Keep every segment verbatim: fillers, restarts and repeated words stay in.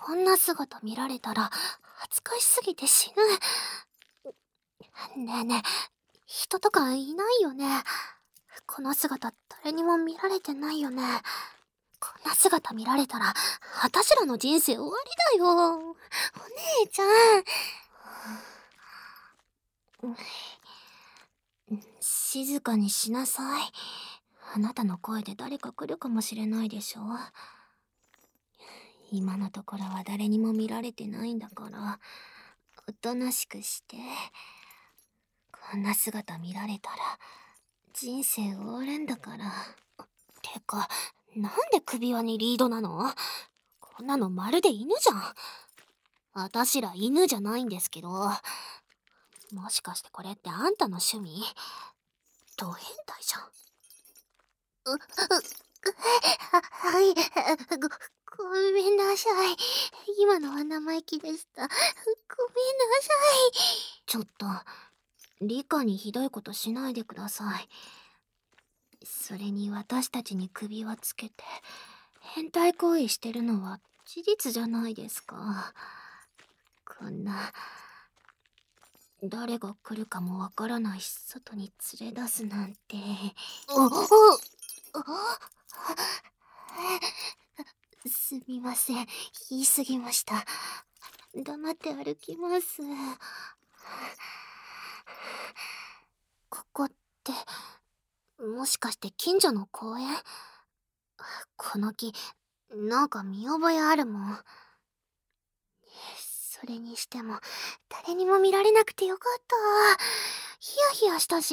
こんな姿見られたら恥ずかしすぎて死ぬ。ねえねえ、人とかいないよね。この姿誰にも見られてないよね。こんな姿見られたら、あたしらの人生終わりだよ。お姉ちゃん。静かにしなさい。あなたの声で誰か来るかもしれないでしょ。今のところは誰にも見られてないんだから、おとなしくして。こんな姿見られたら、人生終わるんだから。てか、なんで首輪にリードなの？こんなのまるで犬じゃん。あたしら犬じゃないんですけど。もしかしてこれってあんたの趣味？ド変態じゃん。う、う、う、は、はい、ご、ごめんなさい。今のは生意気でした。ごめんなさい。ちょっと、リカにひどいことしないでください。それに私たちに首輪つけて、変態行為してるのは事実じゃないですか。こんな、誰が来るかもわからないし外に連れ出すなんて。おおすみません、言い過ぎました。黙って歩きます。ここって、もしかして近所の公園？この木、なんか見覚えあるもん。それにしても、誰にも見られなくてよかった。ヒヤヒヤしたし。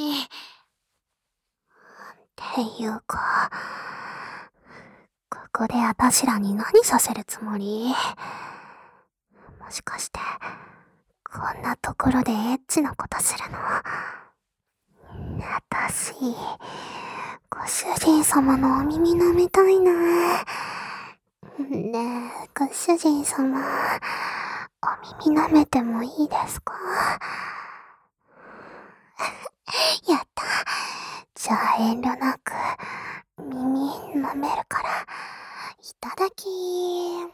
っていうか、ここであたしらに何させるつもり？もしかして、こんなところでエッチなことするの？あたし、ご主人様のお耳舐めたいな。ねえ、ご主人様、お耳舐めてもいいですか？やった。じゃあ遠慮なく、耳舐めるから、いただきー。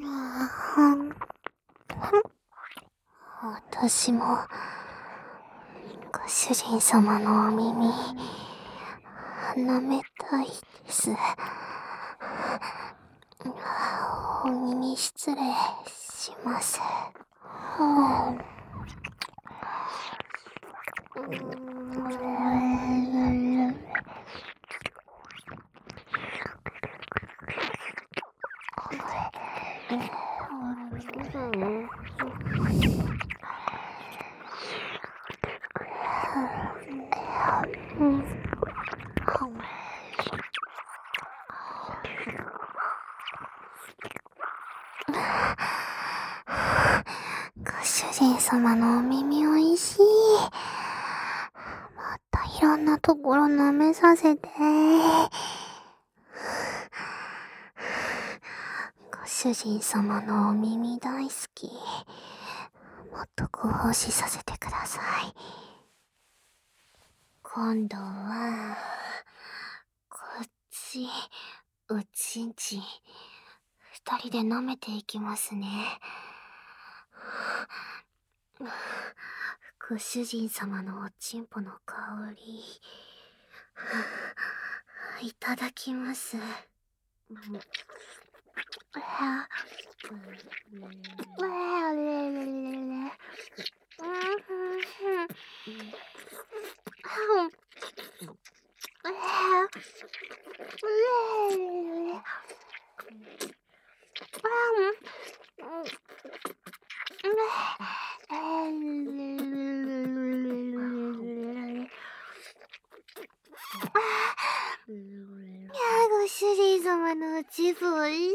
私も、ご主人様のお耳、舐めたいです。お耳失礼します。ご主人様のお耳おいしい。もっといろんなところ舐めさせて。ご主人様のお耳大好き。もっとご奉仕させてください。今度は、こっち、おちんちん。二人で舐めていきますね。ご主人様のおちんぽの香り、いただきます。ご主人様のおちんぽおいしい。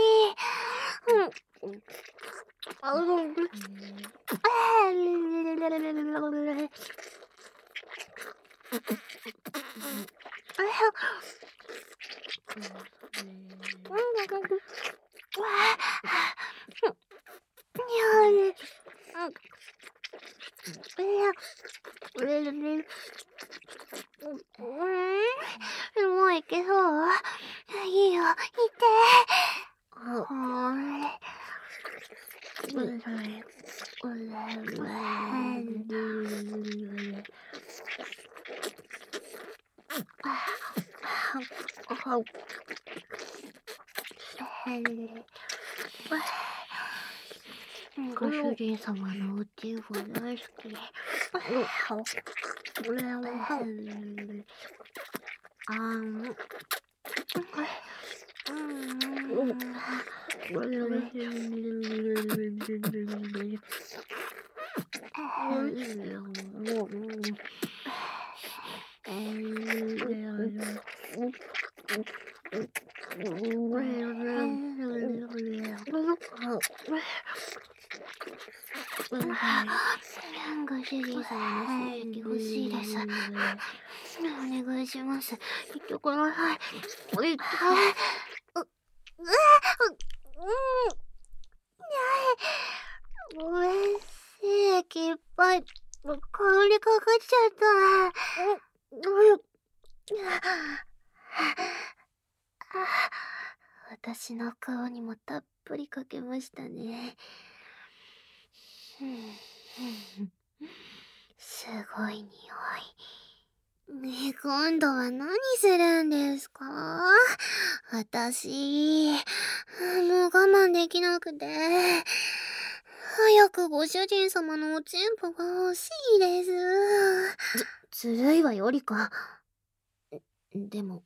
もういけそう？いいよ、いて。 ご主人様のおちんぽ大好き。あん。ご主人様の刺激欲しいです。お願いします。言ってください。言って。う、う、うん、ごめん、精液いっぱい、香りかかっちゃった。うん、私の顔にもたっぷりかけましたね。すごい匂い。ね、今度は何するんですか？私、もう我慢できなくて。早くご主人様のおちんぽが欲しいです。ず、ずるいわよ、リカ。でも、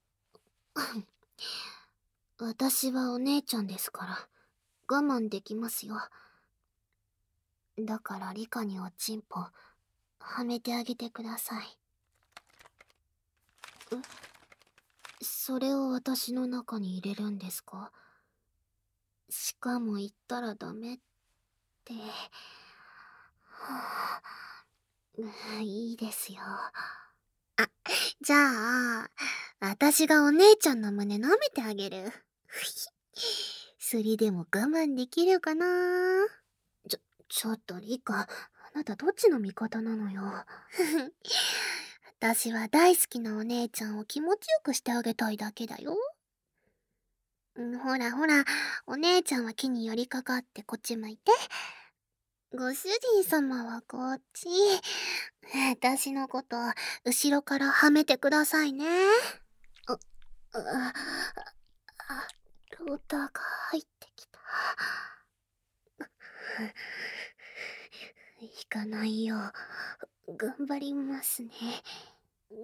私はお姉ちゃんですから、我慢できますよ。だからリカにおちんぽ、はめてあげてください。え？それを私の中に入れるんですか？しかも言ったらダメって。はあ、いいですよ。あ、じゃあ、私がお姉ちゃんの胸舐めてあげる。それでも我慢できるかな？ちょ、ちょっとリカ、あなたどっちの味方なのよ。私は大好きなお姉ちゃんを気持ちよくしてあげたいだけだよ。ほらほら、お姉ちゃんは木に寄りかかってこっち向いて。ご主人様はこっち。私のこと、後ろからはめてくださいね。あ、あ、あ、ローターが入ってきた。行かないよ。頑張りますね。うん、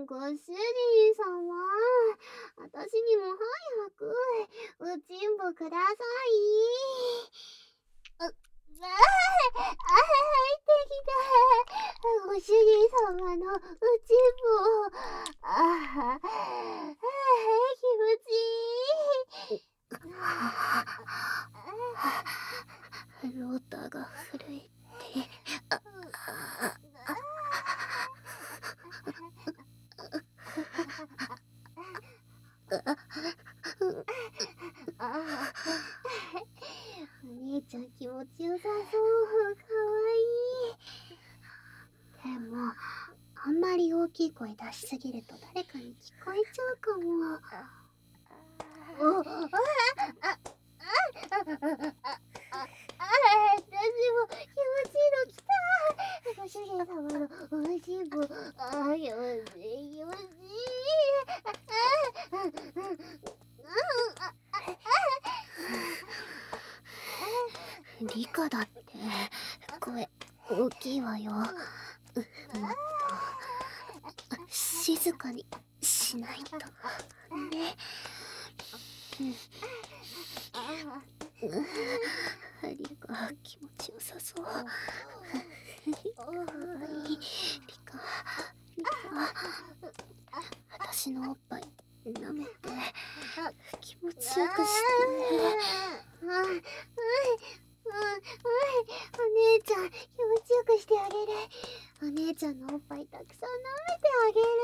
ご主人様。私にも早く、おちんぽください。あ、あ、あ、入ってきた。ご主人様のおちんぽ。ああ、気持ちいい。ローターが震えて。あ、あ、お姉ちゃん気持ちよさそう。かわいい。でも、あんまり大きい声出しすぎると誰かに聞こえちゃうかも。お、あ、あ、あ、私も気持ちいいの来た。ご主人様のおしんぽ、あ、気持ちいい、気持ちいい。リカだって声大きいわよ。もっと静かにしないとね。リカ気持ちよさそう。リカ、リカ、私のおっぱい舐めて気持ちよくしてね。お姉ちゃん気持ちよくしてあげる。お姉ちゃんのおっぱいたくさん舐めてあげる。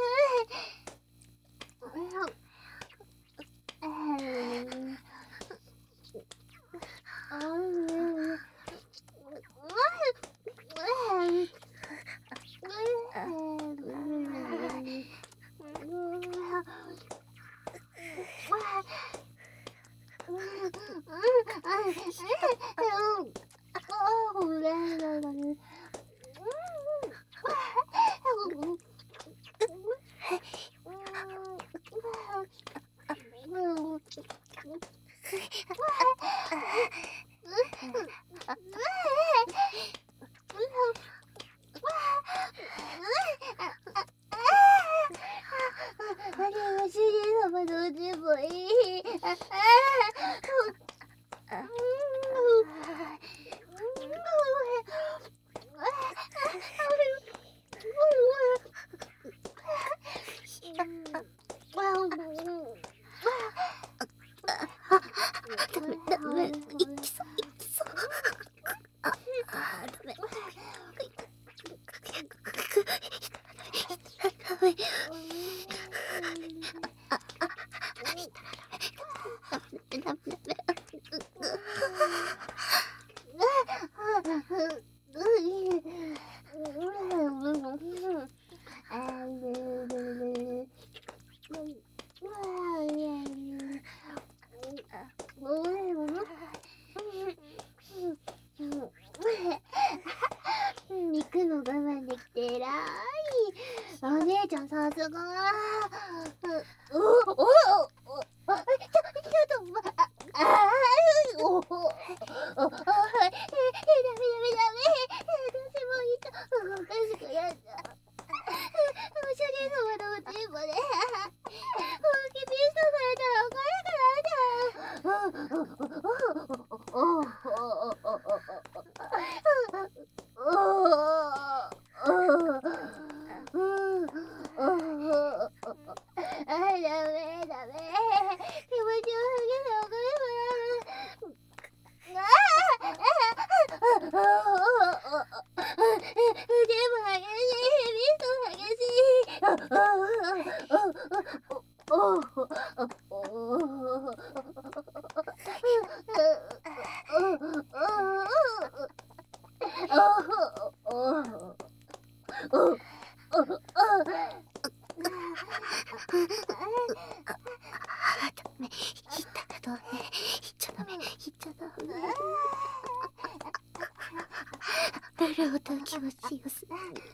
すごい。おおおおちょ、ちょっと、ま、あ、あー、おお、おお、ダメダメダメ。私もいた、おかしくなった。おしゃれ様のおちんぽで、本気ピストされたらおかしくなっちゃう。おおおおおお気持ちよすぎる。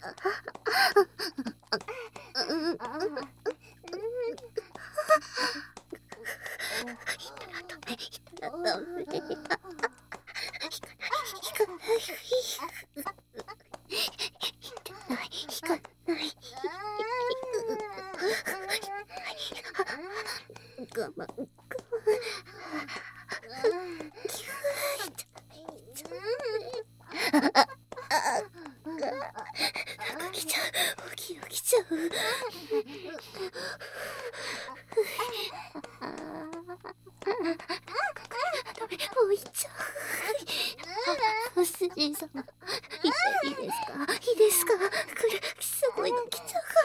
ご主人様、いいですか、いいですか、これすごいの来ちゃうから。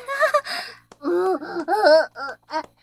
うん、あ、あ、あ、あ、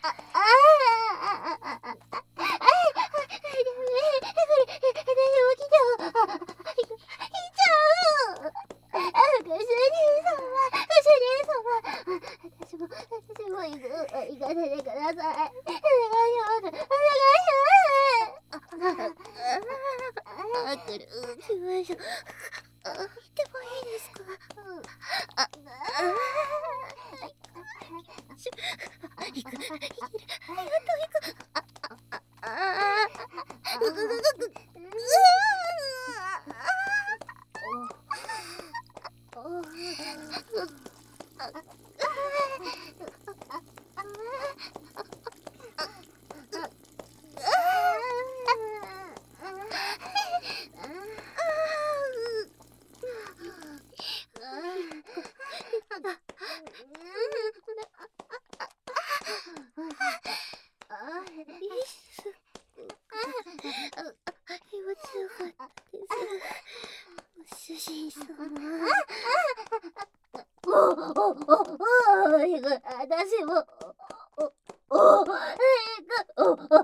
主人様。おおおお、私も。おお、おお、お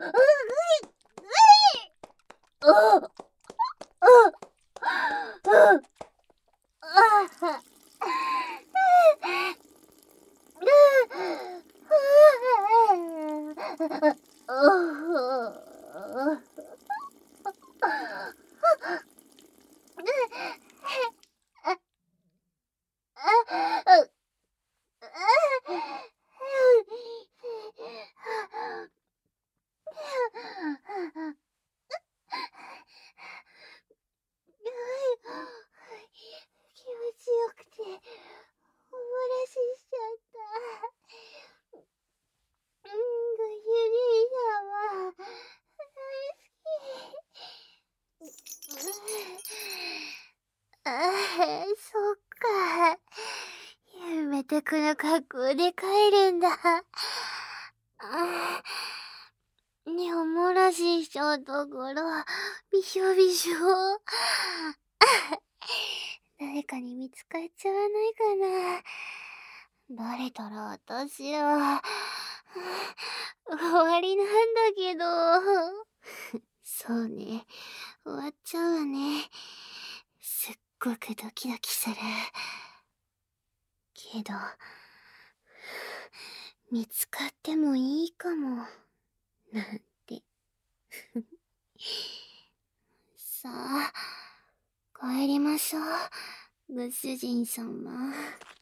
そっか。夢宅の格好で帰るんだ。ねおもらししちゃうところ、びしょびしょ。誰かに見つかっちゃわないかな。バレたら私は、終わりなんだけど。そうね。終わっちゃうわね。すっごくドキドキする。けど、見つかってもいいかも。なんて。さあ、帰りましょう。ご主人様。